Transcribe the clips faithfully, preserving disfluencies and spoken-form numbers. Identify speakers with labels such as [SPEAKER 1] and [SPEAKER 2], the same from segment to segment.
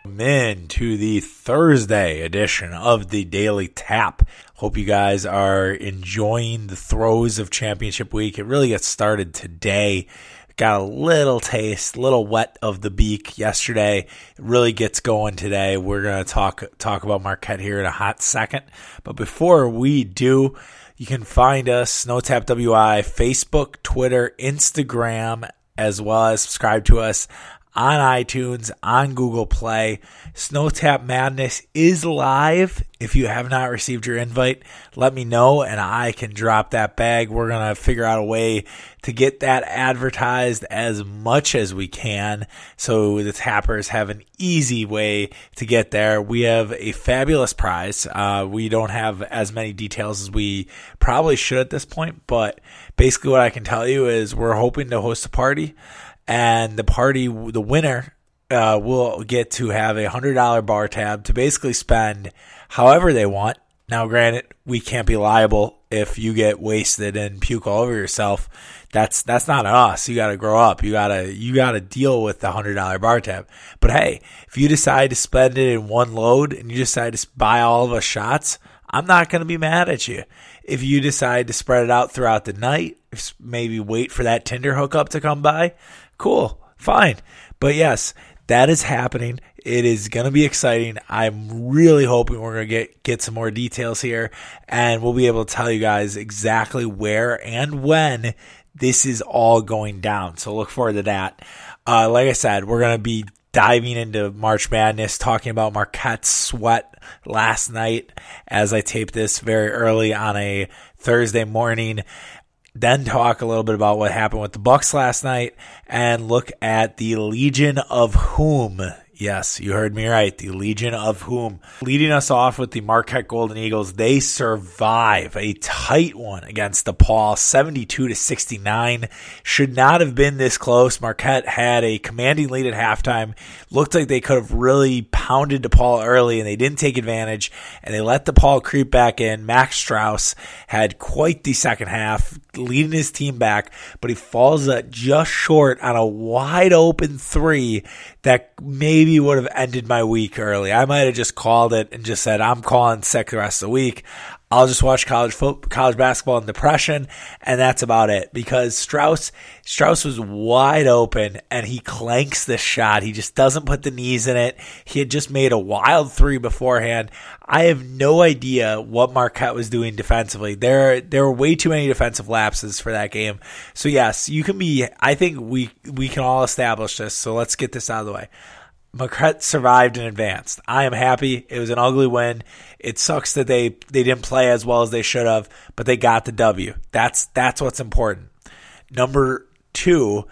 [SPEAKER 1] In to the Thursday edition of the Daily Tap. Hope you guys are enjoying the throes of championship week. It really gets started today. Got a little taste, a little wet of the beak yesterday. It really gets going today. We're going to talk talk about Marquette here in a hot second. But before we do, you can find us, SnowTap W I, Facebook, Twitter, Instagram, as well as subscribe to us on iTunes, on Google Play. SnowTap Madness is live. If you have not received your invite, let me know and I can drop that bag. We're going to figure out a way to get that advertised as much as we can so the tappers have an easy way to get there. We have a fabulous prize. Uh, we don't have as many details as we probably should at this point, but basically what I can tell you is we're hoping to host a party. And the party, the winner, uh, will get to have a one hundred dollars bar tab to basically spend however they want. Now, granted, we can't be liable if you get wasted and puke all over yourself. That's that's not us. You got to grow up. You gotta you gotta deal with the one hundred dollars bar tab. But hey, if you decide to spend it in one load and you decide to buy all of us shots, I'm not going to be mad at you. If you decide to spread it out throughout the night, maybe wait for that Tinder hookup to come by, cool, fine. But yes, that is happening. It is going to be exciting. I'm really hoping we're going to get, get some more details here, and we'll be able to tell you guys exactly where and when this is all going down. So look forward to that. Uh, like I said, we're going to be diving into March Madness, talking about Marquette's sweat last night as I taped this very early on a Thursday morning. Then talk a little bit about what happened with the Bucks last night and look at the Legion of Whom. Yes, you heard me right. The Legion of Whom. Leading us off with the Marquette Golden Eagles. They survive a tight one against DePaul, seventy-two to sixty-nine. Should not have been this close. Marquette had a commanding lead at halftime. Looked like they could have really pounded DePaul early, and they didn't take advantage, and they let DePaul creep back in. Max Strus had quite the second half, leading his team back, but he falls just short on a wide open three that maybe would have ended my week early. I might have just called it and just said, I'm calling sick the rest of the week. I'll just watch college football, college basketball in depression, and that's about it. Because Strus, Strus was wide open, and he clanks the shot. He just doesn't put the knees in it. He had just made a wild three beforehand. I have no idea what Marquette was doing defensively. There, there were way too many defensive lapses for that game. So yes, you can be. I think we we can all establish this. So let's get this out of the way. Marquette survived and advanced. I am happy. It was an ugly win. It sucks that they, they didn't play as well as they should have, but they got the W. That's that's what's important. Number two,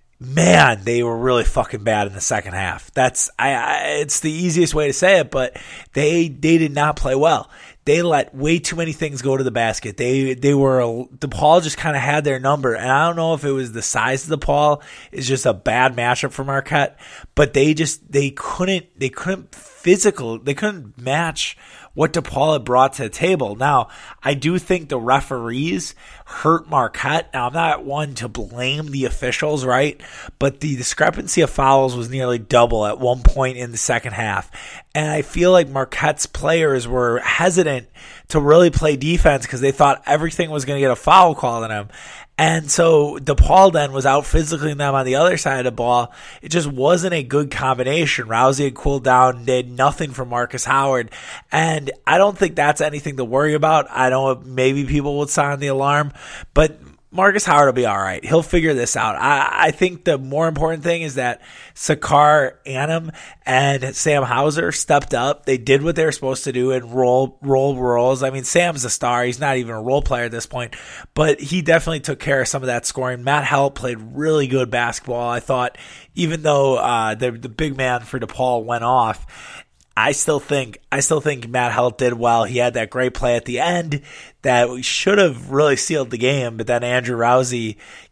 [SPEAKER 1] man, they were really fucking bad in the second half. That's I, I it's the easiest way to say it, but they they did not play well. They let way too many things go to the basket. They they were DePaul just kind of had their number, and I don't know if it was the size of DePaul is just a bad matchup for Marquette, but they just they couldn't they couldn't physical they couldn't match what DePaul had brought to the table. Now, I do think the referees hurt Marquette. Now, I'm not one to blame the officials, right? But the discrepancy of fouls was nearly double at one point in the second half. And I feel like Marquette's players were hesitant to really play defense because they thought everything was going to get a foul call on them. And so DePaul then was out physically them on the other side of the ball. It just wasn't a good combination. Rousey had cooled down, did nothing for Marcus Howard. And I don't think that's anything to worry about. I know maybe people would sound the alarm, but Marcus Howard will be all right. He'll figure this out. I, I think the more important thing is that Sakar Anim and Sam Hauser stepped up. They did what they were supposed to do and roll roll roles. I mean, Sam's a star. He's not even a role player at this point, but he definitely took care of some of that scoring. Matt Help played really good basketball, I thought, even though uh, the, the big man for DePaul went off. I still think I still think Matt Help did well. He had that great play at the end that should have really sealed the game, but then Andrew Rousey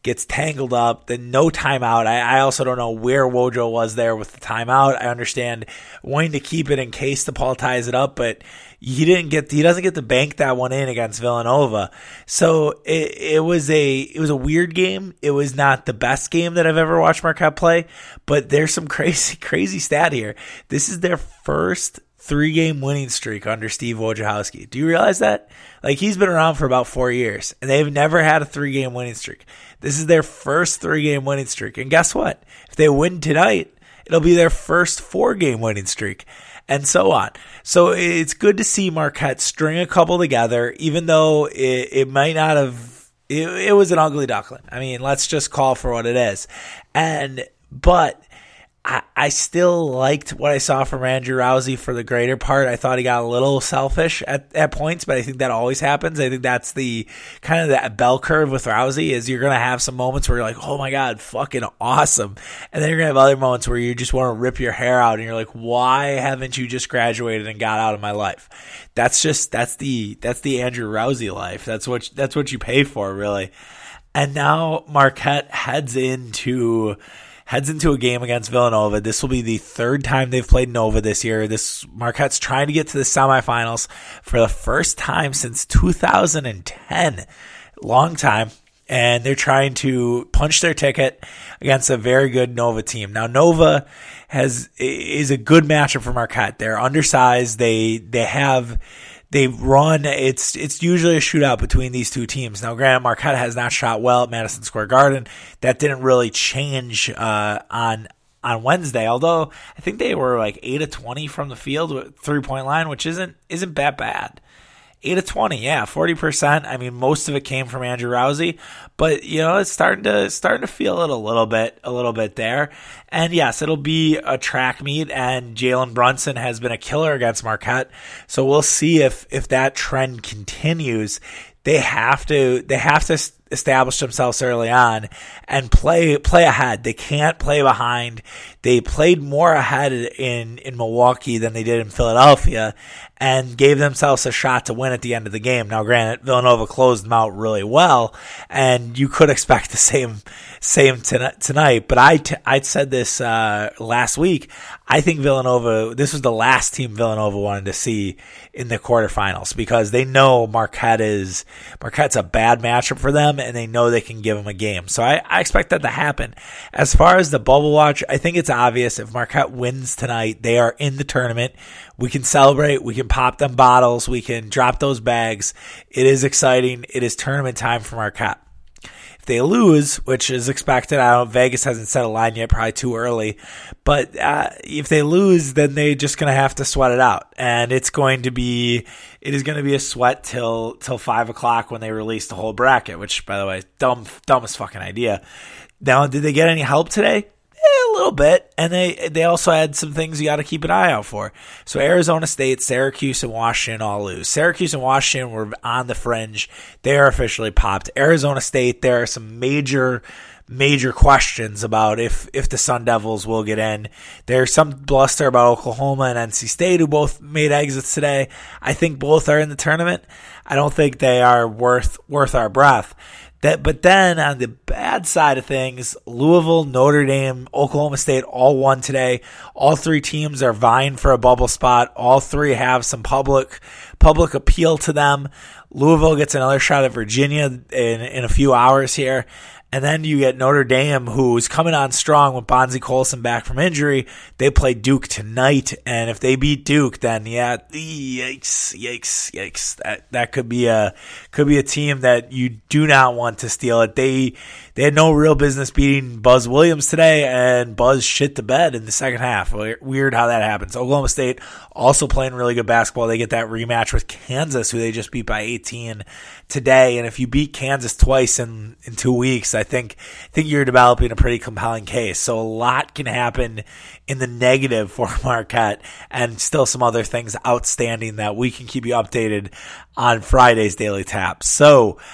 [SPEAKER 1] gets tangled up, then no timeout. I, I also don't know where Wojo was there with the timeout. I understand wanting to keep it in case DePaul ties it up, but he didn't get he doesn't get to bank that one in against Villanova. So it, it was a it was a weird game. It was not the best game that I've ever watched Marquette play, but there's some crazy crazy stat here. This is their first three-game winning streak under Steve Wojciechowski. Do you realize that? Like, he's been around for about four years, and they've never had a three-game winning streak. This is their first three-game winning streak. And guess what? If they win tonight, it'll be their first four-game winning streak, and so on. So it's good to see Marquette string a couple together, even though it, it might not have it, – it was an ugly duckling. I mean, let's just call for what it is. And But – I, I still liked what I saw from Andrew Rousey for the greater part. I thought he got a little selfish at, at points, but I think that always happens. I think that's the kind of that bell curve with Rousey is you're going to have some moments where you're like, oh my God, fucking awesome. And then you're going to have other moments where you just want to rip your hair out and you're like, why haven't you just graduated and got out of my life? That's just, that's the, that's the Andrew Rousey life. That's what, that's what you pay for, really. And now Marquette heads into, Heads into a game against Villanova. This will be the third time they've played Nova this year. This Marquette's trying to get to the semifinals for the first time since two thousand ten. Long time. And they're trying to punch their ticket against a very good Nova team. Now, Nova has is a good matchup for Marquette. They're undersized. They they have They run, it's it's usually a shootout between these two teams. Now, granted, Marquette has not shot well at Madison Square Garden. That didn't really change uh, on on Wednesday, although I think they were like eight of twenty from the field with three-point line, which isn't isn't that bad. eight of twenty, yeah, forty percent. I mean, most of it came from Andrew Rousey, but you know, it's starting to starting to feel it a little bit, a little bit there. And yes, it'll be a track meet, and Jalen Brunson has been a killer against Marquette, so we'll see if if that trend continues. They have to they have to establish themselves early on and play play ahead. They can't play behind. They played more ahead in, in Milwaukee than they did in Philadelphia and gave themselves a shot to win at the end of the game. Now, granted, Villanova closed them out really well, and you could expect the same same tonight. But I, t- I said this uh, last week. I think Villanova, this was the last team Villanova wanted to see in the quarterfinals because they know Marquette is Marquette's a bad matchup for them, and they know they can give them a game. So I, I expect that to happen. As far as the bubble watch, I think it's obvious if Marquette wins tonight, they are in the tournament. We can celebrate. We can pop them bottles. We can drop those bags. It is exciting. It is tournament time for Marquette. If they lose, which is expected, I don't, Vegas hasn't set a line yet, probably too early. But uh, if they lose, then they're just going to have to sweat it out. And it's going to be, it is going to be a sweat till till five o'clock when they release the whole bracket, which, by the way, dumb, dumbest fucking idea. Now, did they get any help today? A little bit, and they they also had some things you got to keep an eye out for. So Arizona State, Syracuse, and Washington all lose. Syracuse and Washington were on the fringe. They are officially popped. Arizona State, there are some major, major questions about if, if the Sun Devils will get in. There's some bluster about Oklahoma and N C State, who both made exits today. I think both are in the tournament. I don't think they are worth worth our breath. That, but then on the bad side of things, Louisville, Notre Dame, Oklahoma State all won today. All three teams are vying for a bubble spot. All three have some public public appeal to them. Louisville gets another shot at Virginia in, in a few hours here. And then you get Notre Dame, who's coming on strong with Bonzie Colson back from injury. They play Duke tonight, and if they beat Duke, then yeah, yikes, yikes, yikes. That that could be a could be a team that you do not want to steal it. They they had no real business beating Buzz Williams today, and Buzz shit the bed in the second half. Weird how that happens. Oklahoma State also playing really good basketball. They get that rematch with Kansas, who they just beat by eighteen today. And if you beat Kansas twice in, in two weeks, I think I think you're developing a pretty compelling case. So a lot can happen in the negative for Marquette, and still some other things outstanding that we can keep you updated on Friday's Daily Tap. So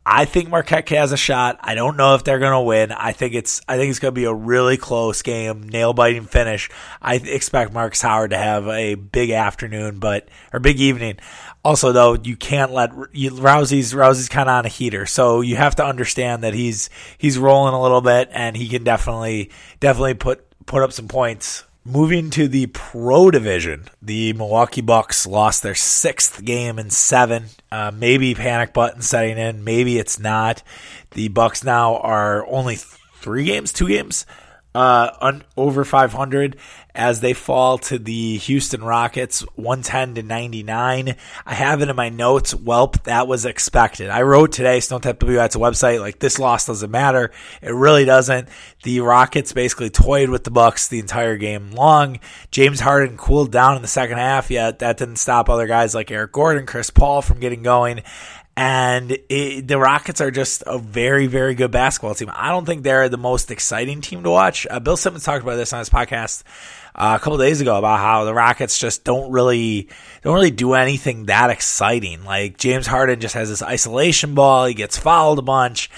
[SPEAKER 1] I think Marquette has a shot. I don't know if they're going to win. I think it's I think it's going to be a really close game, nail-biting finish. I expect Marcus Howard to have a big afternoon, but or big evening. Also, though, you can't let you, Rousey's Rousey's kind of on a heater, so you have to understand that he's he's rolling a little bit, and he can definitely definitely put put up some points. Moving to the Pro Division, the Milwaukee Bucks lost their sixth game in seven. Uh, maybe panic button setting in. Maybe it's not. The Bucks now are only three games, two games uh, un- over five hundred as they fall to the Houston Rockets, one ten to ninety-nine. I have it in my notes. Welp, that was expected. I wrote today, Stone Tap W, that's a website, like, this loss doesn't matter. It really doesn't. The Rockets basically toyed with the Bucks the entire game long. James Harden cooled down in the second half, yet that didn't stop other guys like Eric Gordon, Chris Paul from getting going. And it, the Rockets are just a very, very good basketball team. I don't think they're the most exciting team to watch. Uh, Bill Simmons talked about this on his podcast uh, a couple days ago about how the Rockets just don't really don't really do anything that exciting. Like, James Harden just has this isolation ball. He gets fouled a bunch.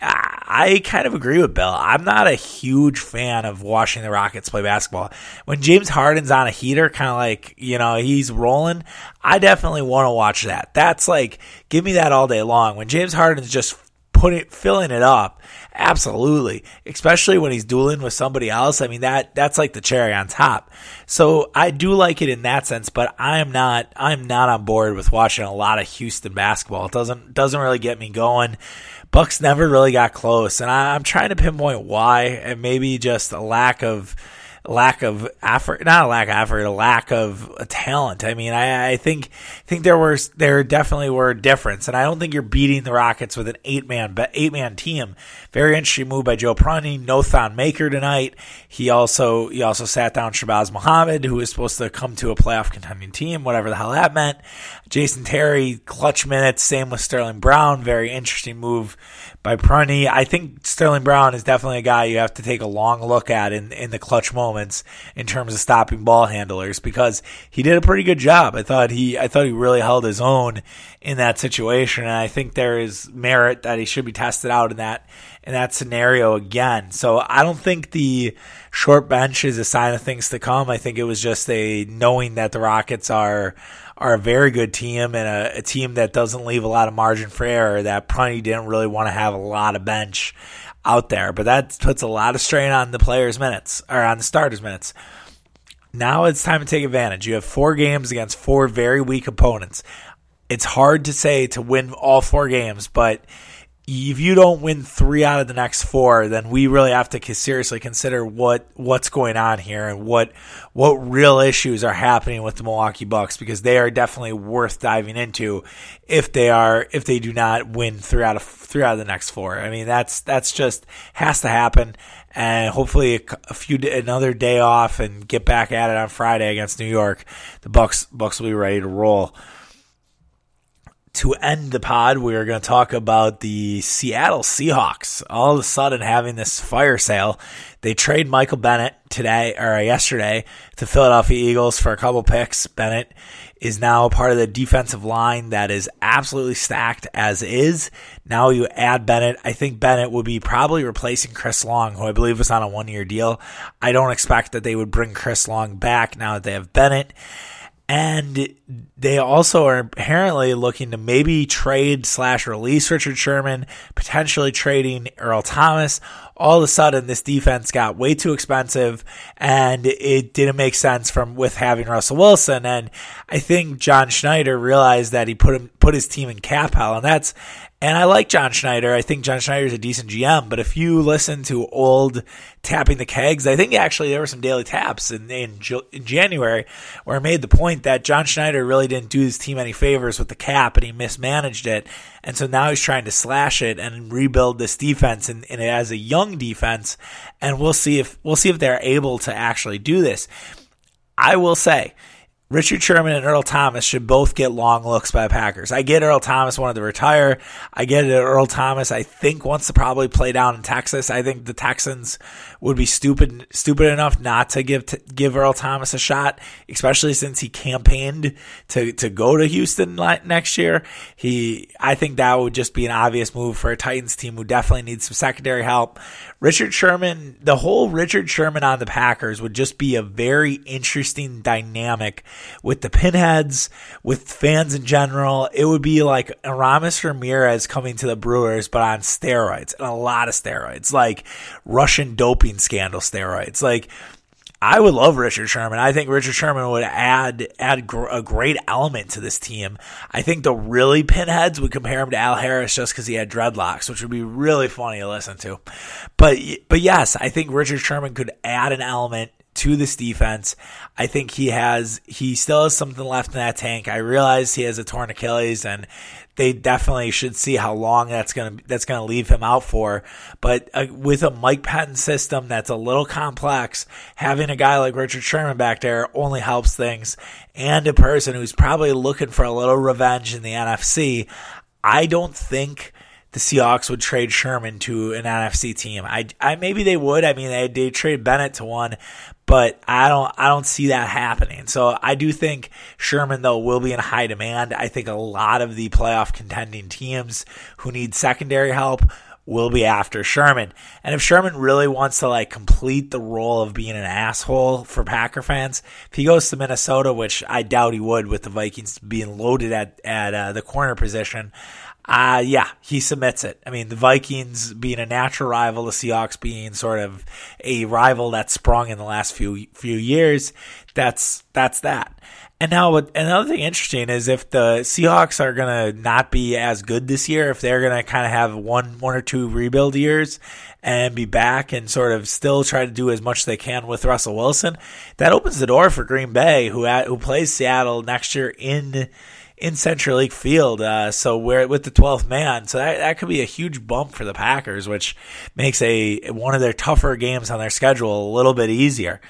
[SPEAKER 1] I kind of agree with Bill. I'm not a huge fan of watching the Rockets play basketball. When James Harden's on a heater, kind of like, you know, he's rolling, I definitely want to watch that. That's like, give me that all day long. When James Harden's just putting, filling it up, absolutely. Especially when he's dueling with somebody else. I mean, that that's like the cherry on top. So I do like it in that sense, but I'm not I'm not on board with watching a lot of Houston basketball. It doesn't doesn't really get me going. Bucks never really got close, and I, I'm trying to pinpoint why, and maybe just a lack of lack of effort, not a lack of effort, a lack of talent. I mean, I, I think think there was there definitely were a difference, and I don't think you're beating the Rockets with an eight man eight man team. Very interesting move by Joe Prunty. No Thon Maker tonight. He also he also sat down Shabazz Muhammad, who was supposed to come to a playoff contending team, whatever the hell that meant. Jason Terry, clutch minutes. Same with Sterling Brown. Very interesting move by Prunty. I think Sterling Brown is definitely a guy you have to take a long look at in, in the clutch moments in terms of stopping ball handlers, because he did a pretty good job. I thought he I thought he really held his own in that situation, and I think there is merit that he should be tested out in that in that scenario again. So I don't think the short bench is a sign of things to come. I think it was just a knowing that the Rockets are are a very good team and a, a team that doesn't leave a lot of margin for error, that Prunty didn't really want to have a lot of bench out there. But that puts a lot of strain on the players' minutes, or on the starters' minutes. Now it's time to take advantage. You have four games against four very weak opponents. It's hard to say to win all four games, but if you don't win three out of the next four, then we really have to seriously consider what what's going on here and what what real issues are happening with the Milwaukee Bucks, because they are definitely worth diving into if they are if they do not win three out of three out of the next four. I mean, that's that's just has to happen, and hopefully a, a few another day off and get back at it on Friday against New York. The Bucks Bucks will be ready to roll. To end the pod, we're going to talk about the Seattle Seahawks all of a sudden having this fire sale. They trade Michael Bennett today or yesterday to Philadelphia Eagles for a couple picks. Bennett is now a part of the defensive line that is absolutely stacked as is. Now you add Bennett. I think Bennett would be probably replacing Chris Long, who I believe was on a one-year deal. I don't expect that they would bring Chris Long back now that they have Bennett. And they also are apparently looking to maybe trade slash release Richard Sherman, potentially trading Earl Thomas. All of a sudden, this defense got way too expensive, and it didn't make sense from with having Russell Wilson. And I think John Schneider realized that he put him put his team in cap hell, and that's. And I like John Schneider. I think John Schneider is a decent G M. But if you listen to old Tapping the Kegs, I think actually there were some daily taps in, in, in January where I made the point that John Schneider really didn't do his team any favors with the cap, and he mismanaged it. And so now he's trying to slash it and rebuild this defense, and, and it has a young defense. And we'll see if we'll see if they're able to actually do this. I will say, Richard Sherman and Earl Thomas should both get long looks by the Packers. I get Earl Thomas wanted to retire. I get it. Earl Thomas, I think, wants to probably play down in Texas. I think the Texans would be stupid stupid enough not to give to give Earl Thomas a shot, especially since he campaigned to, to go to Houston next year. He, I think that would just be an obvious move for a Titans team who definitely needs some secondary help. Richard Sherman, the whole Richard Sherman on the Packers would just be a very interesting dynamic with the pinheads, with fans in general. It would be like Aramis Ramirez coming to the Brewers, but on steroids, and a lot of steroids, like Russian doping scandal steroids. Like, I would love Richard Sherman. I think Richard Sherman would add add gr- a great element to this team. I think the really pinheads would compare him to Al Harris just because he had dreadlocks, which would be really funny to listen to. But but yes, I think Richard Sherman could add an element to this defense. I think he has he still has something left in that tank. I realize he has a torn Achilles, and they definitely should see how long that's gonna that's gonna leave him out for. But uh, with a Mike Pettin system that's a little complex, having a guy like Richard Sherman back there only helps things. And a person who's probably looking for a little revenge in the N F C, I don't think the Seahawks would trade Sherman to an N F C team. I, I maybe they would. I mean, they they trade Bennett to one, but I don't I don't see that happening. So I do think Sherman, though, will be in high demand. I think a lot of the playoff contending teams who need secondary help will be after Sherman. And if Sherman really wants to like complete the role of being an asshole for Packer fans, if he goes to Minnesota, which I doubt he would with the Vikings being loaded at at uh, the corner position, Uh, yeah, he submits it. I mean, the Vikings being a natural rival, the Seahawks being sort of a rival that's sprung in the last few few years, that's that's that. And now another thing interesting is if the Seahawks are going to not be as good this year, if they're going to kind of have one one or two rebuild years and be back and sort of still try to do as much as they can with Russell Wilson, that opens the door for Green Bay, who who plays Seattle next year in in Central League Field, uh, so we're with the twelfth man. So that, that could be a huge bump for the Packers, which makes a one of their tougher games on their schedule a little bit easier.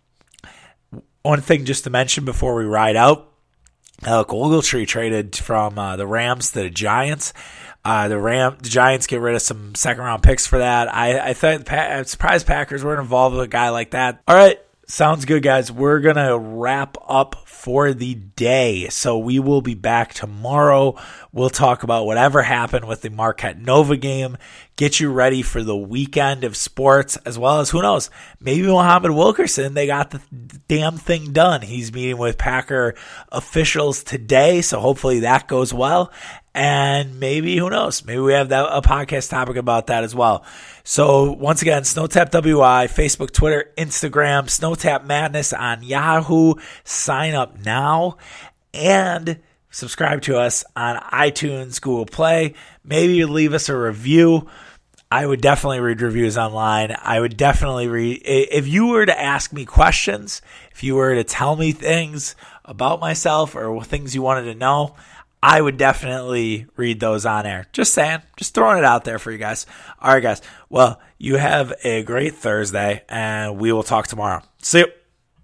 [SPEAKER 1] One thing just to mention before we ride out, Alec Ogletree traded from uh, the Rams to the Giants. Uh, the Ram, the Giants get rid of some second round picks for that. I, I thought I'm surprised Packers weren't involved with a guy like that. All right. Sounds good, guys. We're going to wrap up for the day. So we will be back tomorrow. We'll talk about whatever happened with the Marquette Nova game, get you ready for the weekend of sports, as well as, who knows, maybe Muhammad Wilkerson, they got the damn thing done. He's meeting with Packer officials today, so hopefully that goes well. And maybe, who knows, maybe we have that, a podcast topic about that as well. So once again, Snowtap W I, Facebook, Twitter, Instagram, Snowtap Madness on Yahoo. Sign up now and subscribe to us on iTunes, Google Play. Maybe leave us a review. I would definitely read reviews online. I would definitely read, if you were to ask me questions, if you were to tell me things about myself or things you wanted to know, I would definitely read those on air. Just saying. Just throwing it out there for you guys. All right, guys. Well, you have a great Thursday, and we will talk tomorrow. See you.